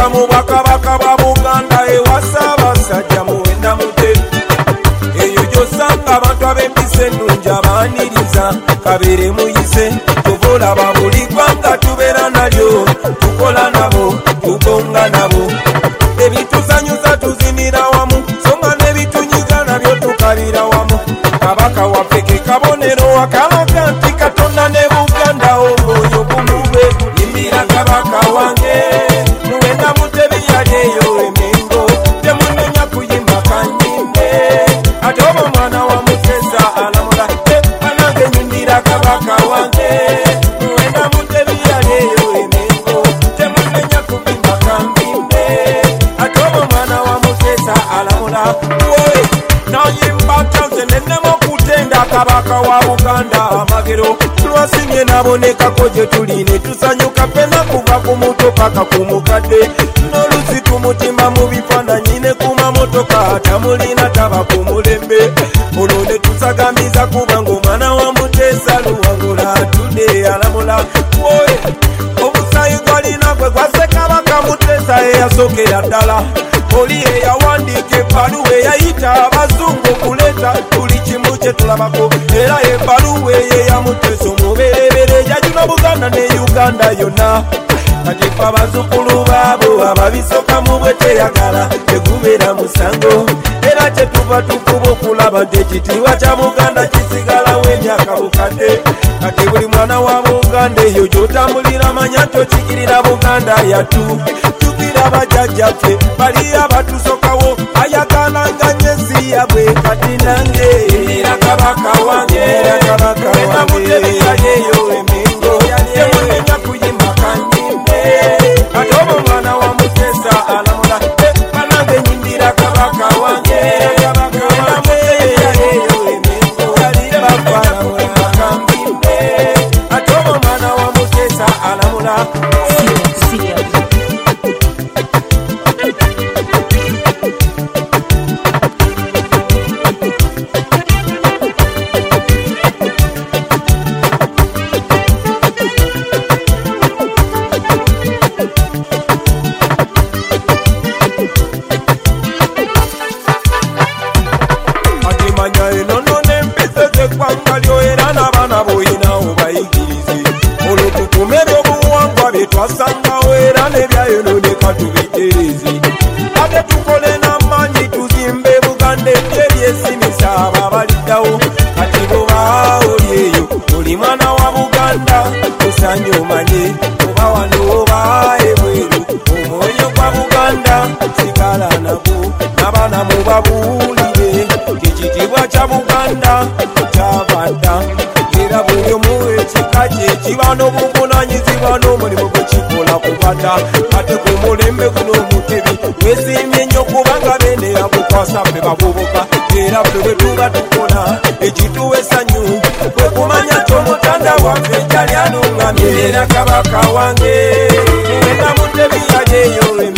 yatuuka mu bwakabaka bwa Buganda ewa Ssaabasajja Muwenda Mutebi. Eyo gy'osanga abantu ab'empisa ennungi abaaniriza kabeere muyise. Tuvolaba buli ggwanga tubeera nalyo, tukola nabo, tugonga nabo. Ebitusanyusa tuzinira wamu, songa n'ebitunyiza nabyo tukalira wamu. Kabaka waffe ke kabonero akalaga nti Katonda ne Buganda omwoyo gumu gwe gulimbira. Kabaka wange Muwenda Mutebi yali eyo Emengo, temunenya kuyimba kanyimbe, ate oba omwana wa Muteesa alamula banange nyimbira. Kabaka wange Muwenda Mutebi yali eyo Emengo, temunenya kuyimba kanyimbe, ate oba omwana wa Muteesa alamula. Nayimba tanze nenemo kutenda Kabaka wa Buganda amagero. Lwasimye nabonekako gye tuli ne tusanyuka ffenna kuva ku muto paka ku mukadde. N'olusi tumutimba mu bifaananyi ne ku mamotoka tamulina taba ku mulembe. Olwo ne tusagamiza kubanga omwana wa Muteesa Luwangula atudde alamula. Obusayi gwalina gwe gwasse Kabaka Muteesa eyasookera ddala. Oli eyawandiika ebbaluwa eyayita abazungu okuleeta buli kimu kye tulabako, era ebbaluwa eyo eya Muteesa omubereberye yajuna Buganda ne Uganda yonna. Kati ffe abazzukulu baabo ababisooka mu bwe teyagala tegubeera musango, era kye tuva tukuba okulaba nti ekitiibwa kya Buganda kisigalawo emyaka bukadde. Kati buli mwana wa Buganda eyo gy'otambulira manya tokikirira Buganda yatu. Tukira bajjajjaffe bali abatusokawo ayagalanga nyezi yabwe. Kati nange era Kabaka wange Muwenda Mutebi yali eyo Emengo, temunenya kuyimba kanyimbe, ate oba omwana wa Muteesa alamula banange nyimbira. Kabaka wange Muwenda Mutebi yali eyo Emengo, tebafaana kuyimba kanyimbe, ate oba omwana wa Muteesa alamula. Twasangawo era n'ebyayononeka tubitereze, ate tukole n'amaanyi tuzimbe Buganda ebyesimisa abo abaliddawo. Kati bw'oba oli eyo oli mwana wa Buganda osanye omanye, oba wano oba ebweru omwoyo gwa Buganda sigala nagwo, n'abaana mubabuulire ekitiibwa kya Buganda kyabadda. Era buli omu ekika kye kiba n'obuvunanyizibwa n'omulimu gwe kikola kubata. Ate ku mulembe guno Mutebi wesiimye nnyo kubanga bene abukwasa ffe bavubuka, era ffe bwe tuba tukola ekituwa essanyu kwe kumanya nti omutanda waffe gyali anuŋŋamye. Era Kabaka wange Muwenda Mutebi yali eyo